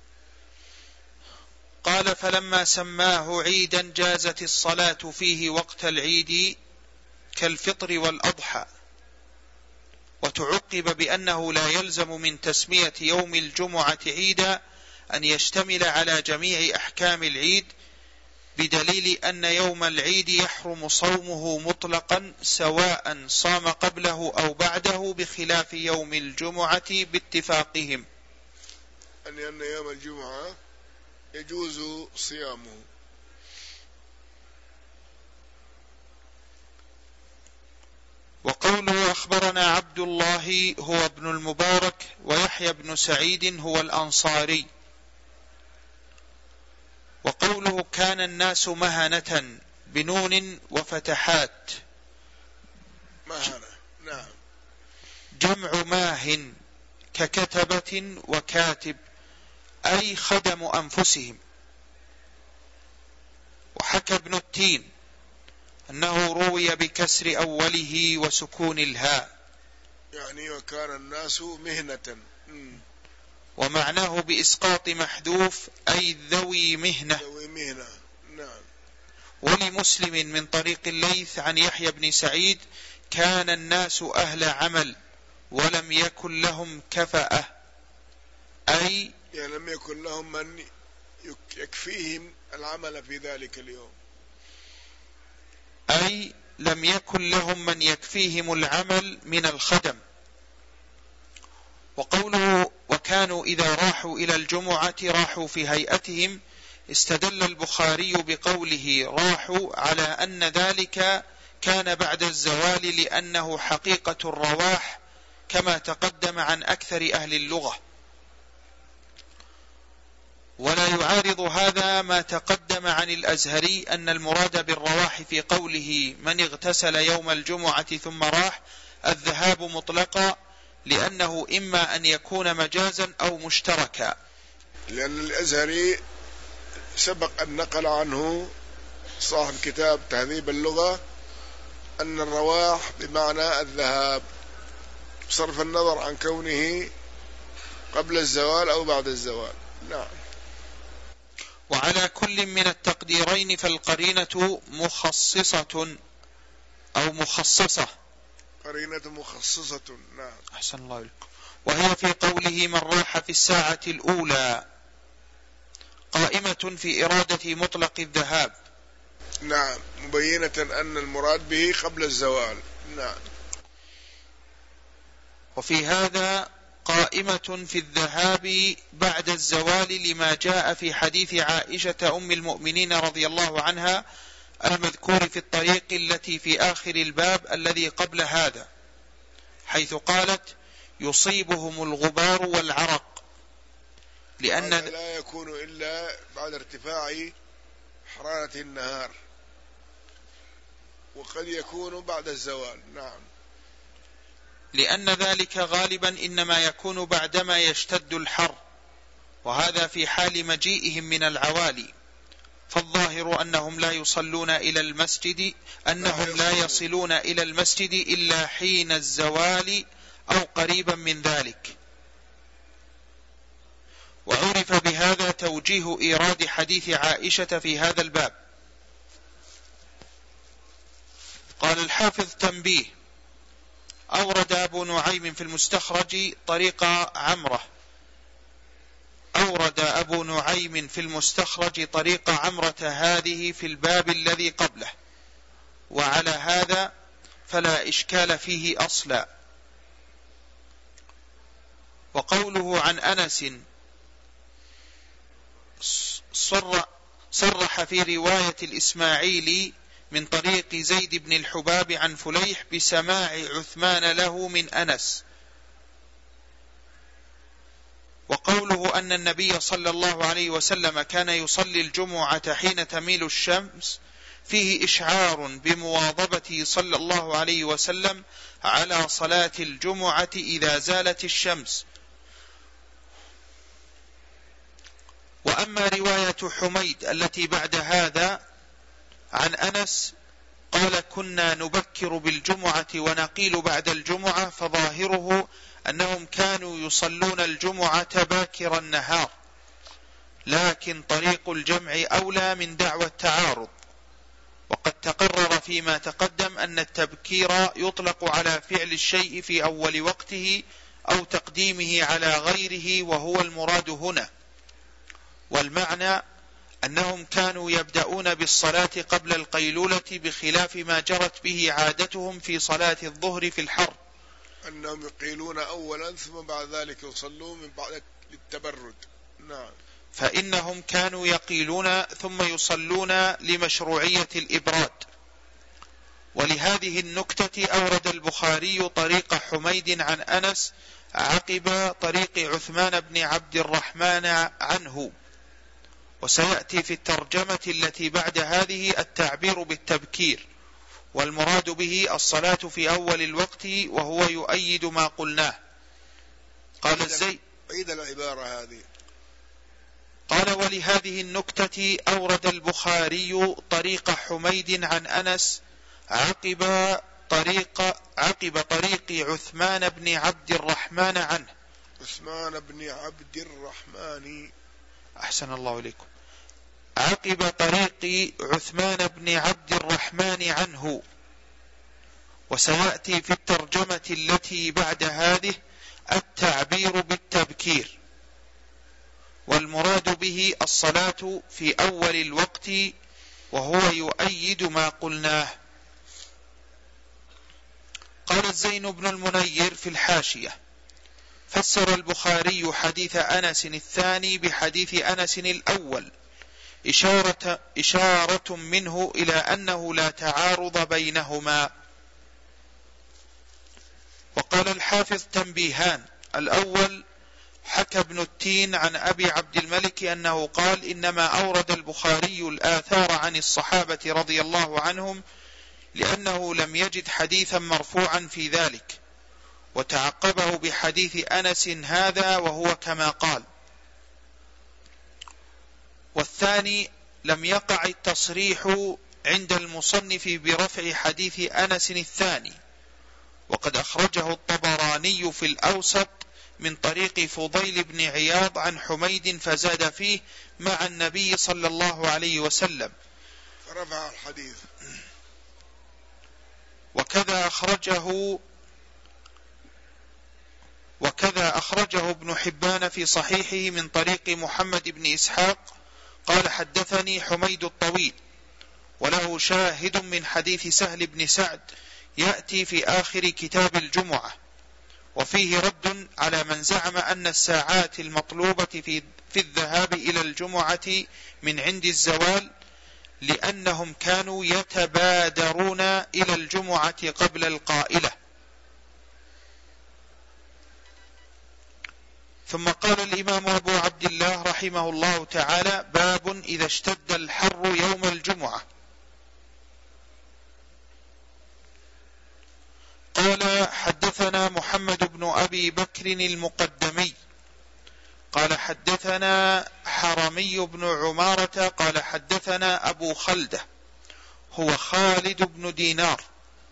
قال: فلما سماه عيدا جازت الصلاة فيه وقت العيد كالفطر والأضحى. وتعقب بأنه لا يلزم من تسمية يوم الجمعة عيدا أن يشتمل على جميع أحكام العيد، بدليل أن يوم العيد يحرم صومه مطلقا سواء صام قبله أو بعده، بخلاف يوم الجمعة باتفاقهم. أن يوم الجمعة يجوز صيامه. وقوله: أخبرنا عبد الله هو ابن المبارك ويحيى بن سعيد هو الأنصاري. وقوله: كان الناس مهنة بنون وفتحات. مهنة. نعم. جمع ماه ككتبة وكاتب، أي خدموا أنفسهم. وحكى ابن التين أنه روي بكسر أوله وسكون الهاء، يعني وكان الناس مهنة. م. ومعناه بإسقاط محذوف، أي ذوي مهنة. ذوي مهنة. نعم. ولمسلم من طريق الليث عن يحيى بن سعيد: كان الناس أهل عمل ولم يكن لهم كفأة، أي يعني لم يكن لهم من يكفيهم العمل في ذلك اليوم، أي لم يكن لهم من يكفيهم العمل من الخدم. وقوله: وكانوا إذا راحوا إلى الجمعة راحوا في هيئتهم، استدل البخاري بقوله راحوا على أن ذلك كان بعد الزوال، لأنه حقيقة الرواح كما تقدم عن أكثر أهل اللغة. ولا يعارض هذا ما تقدم عن الأزهري أن المراد بالرواح في قوله من اغتسل يوم الجمعة ثم راح الذهاب مطلقا، لأنه إما أن يكون مجازا أو مشتركا. لأن الأزهري سبق أن نقل عنه صاحب كتاب تهذيب اللغة أن الرواح بمعنى الذهاب، بصرف النظر عن كونه قبل الزوال أو بعد الزوال. نعم. وعلى كل من التقديرين فالقرينة مخصصة أو مخصصة. قرينة مخصصة. نعم. أحسن الله لك. وهي في قوله من راح في الساعة الأولى قائمة في إرادة مطلق الذهاب. نعم، مبينة أن المراد به قبل الزوال. نعم. وفي هذا قائمة في الذهاب بعد الزوال، لما جاء في حديث عائشة أم المؤمنين رضي الله عنها المذكور في الطريق التي في آخر الباب الذي قبل هذا، حيث قالت يصيبهم الغبار والعرق، لأن لا يكون إلا بعد ارتفاع حرارة النهار، وقد يكون بعد الزوال. نعم. لأن ذلك غالبا إنما يكون بعدما يشتد الحر، وهذا في حال مجيئهم من العوالي. فالظاهر أنهم لا يصلون إلى المسجد أنهم لا يصلون إلى المسجد إلا حين الزوال أو قريبا من ذلك. وعرف بهذا توجيه إيراد حديث عائشة في هذا الباب. قال الحافظ: تنبيه. أورد أبو نعيم في المستخرج طريق عمرة أورد أبو نعيم في المستخرج طريق عمرة هذه في الباب الذي قبله، وعلى هذا فلا إشكال فيه أصلا. وقوله عن أنس صرح في رواية الإسماعيلي من طريق زيد بن الحباب عن فليح بسماع عثمان له من أنس. وقوله أن النبي صلى الله عليه وسلم كان يصلي الجمعة حين تميل الشمس فيه إشعار بمواظبته صلى الله عليه وسلم على صلاة الجمعة إذا زالت الشمس. وأما رواية حميد التي بعد هذا عن أنس قالت كنا نبكر بالجمعة ونقيل بعد الجمعة، فظاهره أنهم كانوا يصلون الجمعة باكر النهار، لكن طريق الجمع أولى من دعوى التعارض. وقد تقرر فيما تقدم أن التبكير يطلق على فعل الشيء في أول وقته أو تقديمه على غيره، وهو المراد هنا. والمعنى أنهم كانوا يبدأون بالصلاة قبل القيلولة، بخلاف ما جرت به عادتهم في صلاة الظهر في الحر، أنهم يقيلون أولا ثم بعد ذلك يصلون من بعد للتبرد. نعم. فإنهم كانوا يقيلون ثم يصلون لمشروعية الإبراد. ولهذه النكتة أورد البخاري طريق حميد عن أنس عقب طريق عثمان بن عبد الرحمن عنه. وسيأتي في الترجمة التي بعد هذه التعبير بالتبكير، والمراد به الصلاة في أول الوقت، وهو يؤيد ما قلناه. قال الزي عيد العبارة هذه. قال: ولهذه النكتة أورد البخاري طريق حميد عن أنس عقب طريق عقب طريق عثمان بن عبد الرحمن عنه. عثمان بن عبد الرحمن، أحسن الله إليكم. عقب طريق عثمان بن عبد الرحمن عنه. وسيأتي في الترجمة التي بعد هذه التعبير بالتبكير، والمراد به الصلاة في أول الوقت، وهو يؤيد ما قلناه. قال الزين بن المنير في الحاشية: فسر البخاري حديث أنس الثاني بحديث أنس الأول، إشارة, إشارة منه إلى أنه لا تعارض بينهما. وقال الحافظ: تنبيهان: الأول، حكى ابن التين عن أبي عبد الملك أنه قال: إنما أورد البخاري الآثار عن الصحابة رضي الله عنهم لأنه لم يجد حديثا مرفوعا في ذلك، وتعقبه بحديث أنس هذا وهو كما قال. والثاني، لم يقع التصريح عند المصنف برفع حديث أنس الثاني، وقد أخرجه الطبراني في الأوسط من طريق فضيل بن عياض عن حميد، فزاد فيه: مع النبي صلى الله عليه وسلم، رفع الحديث. وكذا أخرجه وكذا أخرجه ابن حبان في صحيحه من طريق محمد بن إسحاق قال: حدثني حميد الطويل، وله شاهد من حديث سهل بن سعد يأتي في آخر كتاب الجمعة، وفيه رد على من زعم أن الساعات المطلوبة في, في الذهاب إلى الجمعة من عند الزوال، لأنهم كانوا يتبادرون إلى الجمعة قبل القائلة. ثم قال الإمام أبو عبد الله رحمه الله تعالى: باب إذا اشتد الحر يوم الجمعة. قال: حدثنا محمد بن أبي بكر المقدمي قال: حدثنا حرمي بن عمارة قال: حدثنا أبو خلدة هو خالد بن دينار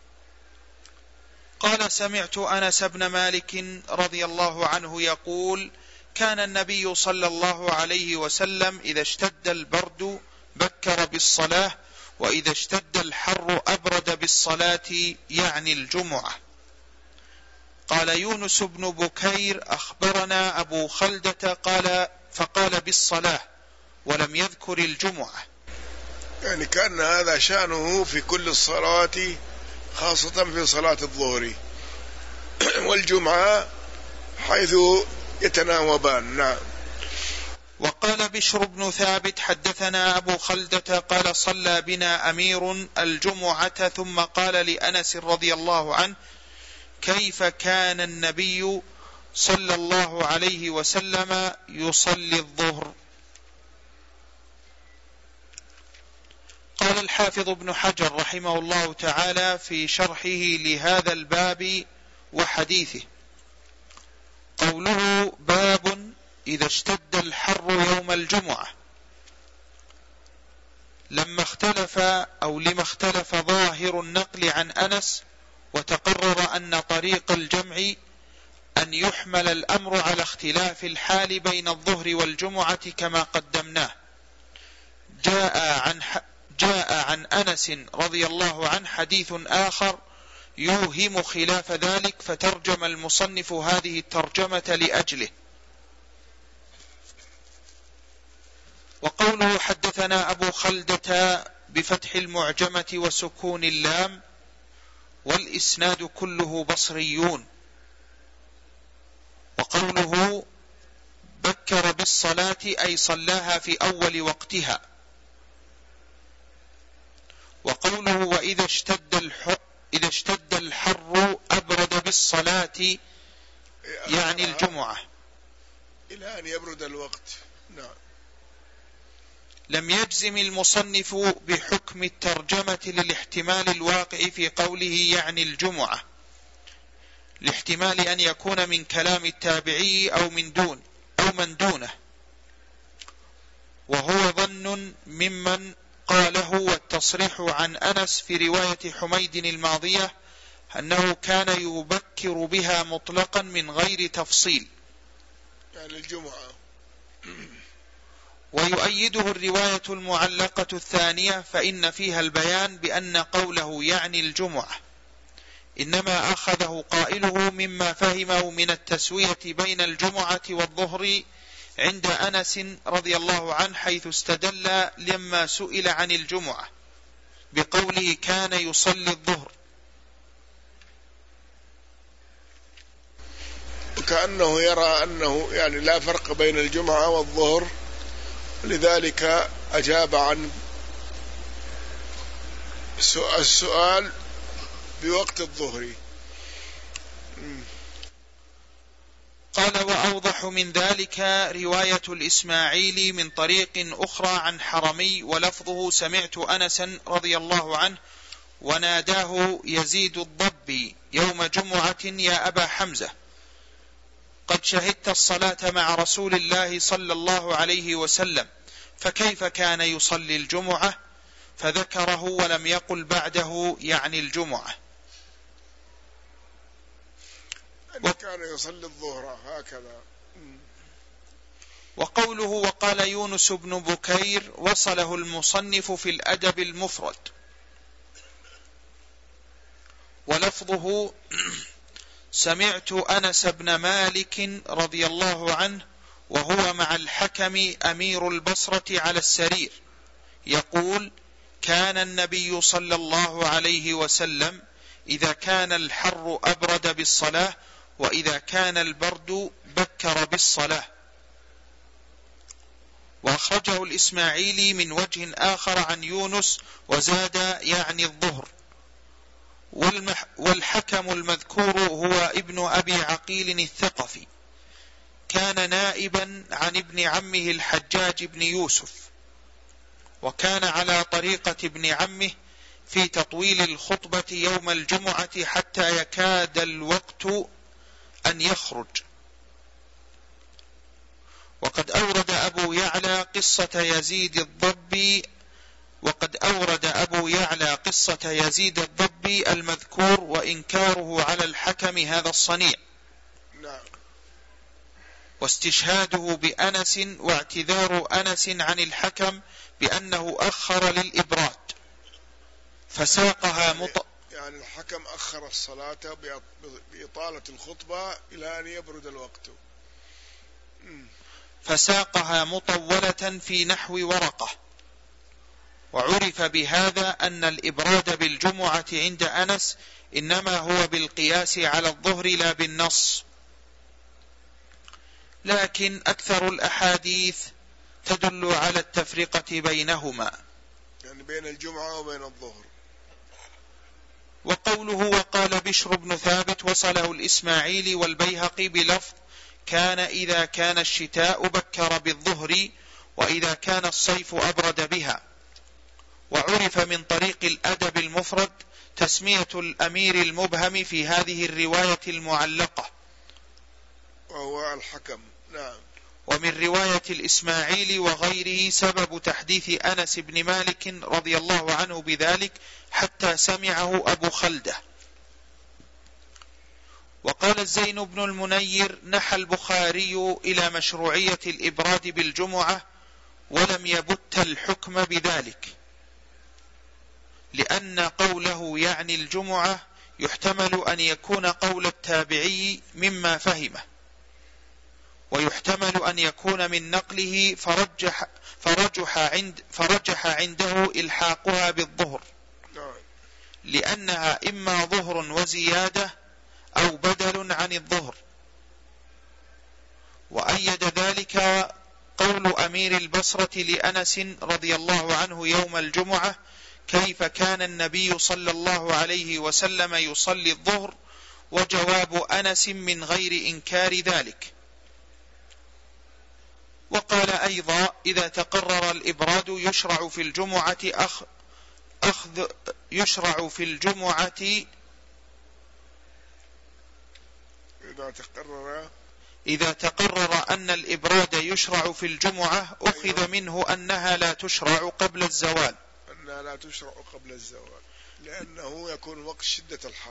قال: سمعت أنس بن مالك رضي الله عنه يقول: كان النبي صلى الله عليه وسلم إذا اشتد البرد بكر بالصلاة، وإذا اشتد الحر أبرد بالصلاة، يعني الجمعة. قال يونس بن بكير: أخبرنا أبو خلدة قال فقال بالصلاة، ولم يذكر الجمعة. يعني كان هذا شأنه في كل الصلاة، خاصة في صلاة الظهر والجمعة، حيث يتناوبان. نعم. وقال بشر بن ثابت: حدثنا أبو خلدة قال: صلى بنا أمير الجمعة، ثم قال لأنس رضي الله عنه: كيف كان النبي صلى الله عليه وسلم يصلي الظهر؟ قال الحافظ ابن حجر رحمه الله تعالى في شرحه لهذا الباب وحديثه: قوله باب إذا اشتد الحر يوم الجمعة، لما اختلف أو لما اختلف ظاهر النقل عن أنس، وتقرر أن طريق الجمع أن يحمل الأمر على اختلاف الحال بين الظهر والجمعة كما قدمناه. جاء عن, جاء عن أنس رضي الله عنه حديث آخر يوهم خلاف ذلك، فترجم المصنف هذه الترجمة لأجله. وقوله حدثنا أبو خلدة بفتح المعجمة وسكون اللام، والإسناد كله بصريون. وقوله بكر بالصلاة أي صلاها في أول وقتها. وقوله وإذا اشتد الحر إذا اشتد الحر أبرد بالصلاة يعني الجمعة إلى أن يبرد الوقت. نعم. لم يجزم المصنف بحكم الترجمة للاحتمال الواقع في قوله يعني الجمعة، لاحتمال أن يكون من كلام التابعي أو من دون أو من دونه، وهو ظن ممن قاله. والتصريح عن أنس في رواية حميد الماضية أنه كان يبكر بها مطلقا من غير تفصيل، يعني الجمعة. ويؤيده الرواية المعلقة الثانية، فإن فيها البيان بأن قوله يعني الجمعة إنما أخذه قائله مما فهمه من التسوية بين الجمعة والظهر عند أنس رضي الله عنه، حيث استدل لما سئل عن الجمعة بقوله كان يصلي الظهر، وكأنه يرى أنه يعني لا فرق بين الجمعة والظهر، لذلك أجاب عن السؤال بوقت الظهر. قال وأوضح من ذلك رواية الإسماعيلي من طريق أخرى عن حرمي، ولفظه سمعت أنسا رضي الله عنه وناداه يزيد الضبي يوم جمعة يا أبا حمزة قد شهدت الصلاة مع رسول الله صلى الله عليه وسلم، فكيف كان يصلي الجمعة؟ فذكره ولم يقل بعده يعني الجمعة. كان يصلي الظهر هكذا. وقوله وقال يونس بن بكير وصله المصنف في الأدب المفرد، ولفظه سمعت أنس بن مالك رضي الله عنه وهو مع الحكم أمير البصرة على السرير يقول كان النبي صلى الله عليه وسلم إذا كان الحر أبرد بالصلاة، وإذا كان البرد بكر بالصلاة. وأخرجه الإسماعيلي من وجه آخر عن يونس وزاد يعني الظهر. والحكم المذكور هو ابن أبي عقيل الثقفي، كان نائبا عن ابن عمه الحجاج بن يوسف، وكان على طريقة ابن عمه في تطويل الخطبة يوم الجمعة حتى يكاد الوقت أن يخرج. وقد أورد أبو يعلى قصة يزيد الضبي وقد أورد أبو يعلى قصة يزيد الضبي المذكور وإنكاره على الحكم هذا الصنيع، واستشهاده بأنس واعتذار أنس عن الحكم بأنه أخر للإبراد فساقها مط... يعني الحكم أخر الصلاة بإطالة الخطبة إلى أن يبرد الوقت، فساقها مطولة في نحو ورقة. وعرف بهذا أن الإبراد بالجمعة عند أنس إنما هو بالقياس على الظهر لا بالنص، لكن أكثر الأحاديث تدل على التفرقة بينهما، يعني بين الجمعة وبين الظهر. وقوله وقال بشر بن ثابت وصله الإسماعيلي والبيهقي بلفظ كان إذا كان الشتاء بكر بالظهر وإذا كان الصيف أبرد بها. وعرف من طريق الأدب المفرد تسمية الأمير المبهم في هذه الرواية المعلقة وهو الحكم. نعم. ومن رواية الإسماعيلي وغيره سبب تحديث أنس بن مالك رضي الله عنه بذلك حتى سمعه أبو خلدة. وقال الزين بن المنير: نحى البخاري إلى مشروعية الإبراد بالجمعة ولم يبت الحكم بذلك، لأن قوله يعني الجمعة يحتمل أن يكون قول التابعي مما فهمه، ويحتمل أن يكون من نقله فرجح, فرجح, عند فرجح عنده إلحاقها بالظهر، لأنها إما ظهر وزيادة أو بدل عن الظهر. وأيد ذلك قول أمير البصرة لأنس رضي الله عنه يوم الجمعة: كيف كان النبي صلى الله عليه وسلم يصلي الظهر؟ وجواب أنس من غير إنكار ذلك. وقال أيضا: إذا تقرر الإبراد يشرع في الجمعة أخ أخذ يشرع في الجمعة إذا تقرر إذا تقرر أن الإبراد يشرع في الجمعة أخذ منه أنها لا تشرع قبل الزوال أنها لا تشرع قبل الزوال لأنه يكون وقت شدة الحر،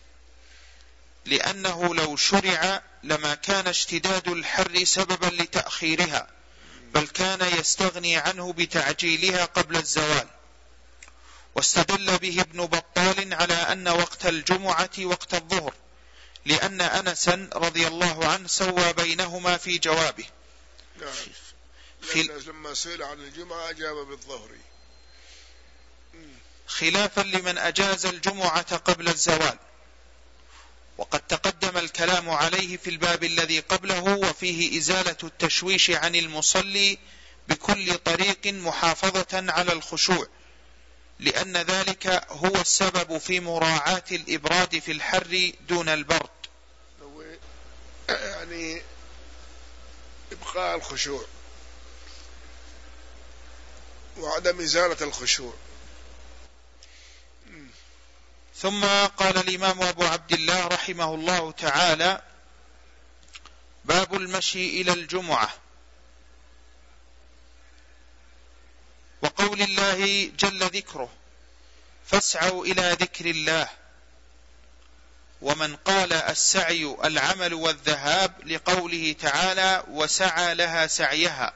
لأنه لو شرع لما كان اشتداد الحر سببا لتأخيرها، بل كان يستغني عنه بتعجيلها قبل الزوال. واستدل به ابن بطال على أن وقت الجمعة وقت الظهر، لأن أنسا رضي الله عنه سوى بينهما في جوابه. نعم. خل... لما سئل عن الجمعة أجاب بالظهر، خلافا لمن أجاز الجمعة قبل الزوال. وقد تقدم الكلام عليه في الباب الذي قبله، وفيه إزالة التشويش عن المصلي بكل طريق محافظة على الخشوع، لأن ذلك هو السبب في مراعاة الإبراد في الحر دون البرد، يعني إبقاء الخشوع وعدم إزالة الخشوع. ثم قال الإمام أبو عبد الله رحمه الله تعالى: باب المشي إلى الجمعة. وقول الله جل ذكره: فاسعوا إلى ذكر الله. ومن قال السعي العمل والذهاب لقوله تعالى: وسعى لها سعيها.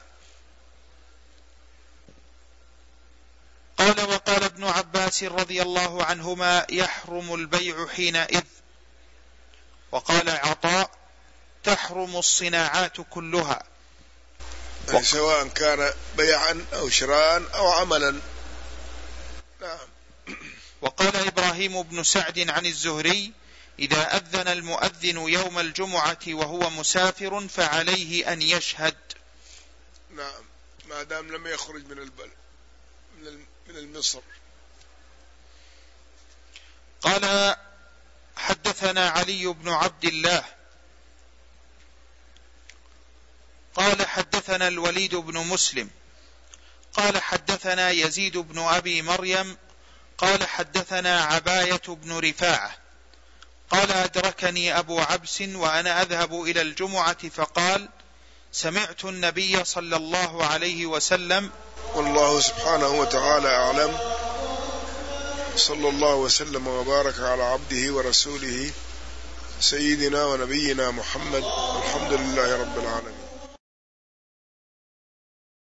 قال: وقال ابن عباس رضي الله عنهما: يحرم البيع حينئذ. وقال عطاء: تحرم الصناعات كلها، يعني سواء كان بيعا أو شراء أو عملا. نعم. وقال إبراهيم بن سعد عن الزهري: إذا أذن المؤذن يوم الجمعة وهو مسافر فعليه أن يشهد. نعم، ما دام لم يخرج من البلد من المصر. قال: حدثنا علي بن عبد الله قال حدثنا الوليد بن مسلم قال حدثنا يزيد بن أبي مريم قال حدثنا عباية بن رفاعة قال: أدركني أبو عبس وأنا أذهب إلى الجمعة فقال: سمعت النبي صلى الله عليه وسلم. والله سبحانه وتعالى أعلم. صلى الله وسلم وبارك على عبده ورسوله سيدنا ونبينا محمد، الحمد لله رب العالمين.